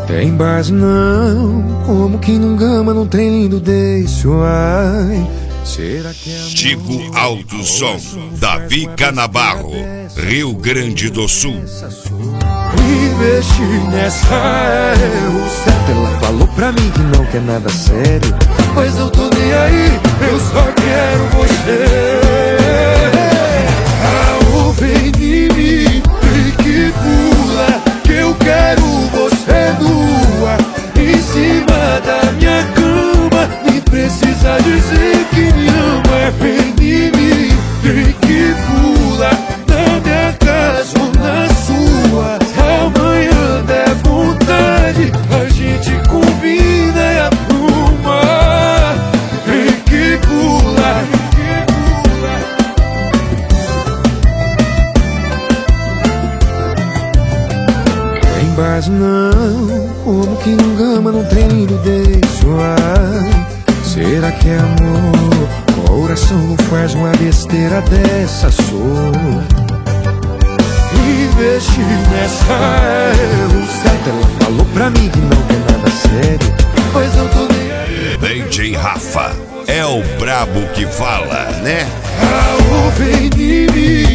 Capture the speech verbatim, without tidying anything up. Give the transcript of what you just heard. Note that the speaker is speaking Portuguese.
Tem base não, como quem não gama não tem lindo deixo, ai. Será que é Tigo Alto Som, Davi Canabarro, Rio Grande do Sul. Investi nessa é o certo. Ela falou pra mim que não quer nada sério, mas eu tô nem aí, eu só quero você. Ah, vem de mim e que pula, que eu quero você nua em cima da minha cama. Nem precisa dizer que me ama. Vem de mim e que pula na minha casa ou na sua. Amanhã der vontade, a gente combina e apruma. Vem que pula, vem que pula. Tem base não, como quem não gama não tem lindo deixo, ai. Será que é amor? Coração não faz uma besteira dessa, sou. Investi nessa é o certo. Ela falou pra mim que não quer nada sério, mas eu tô nem aí. D J Rafa é o brabo que fala, né? Ah, vem de mim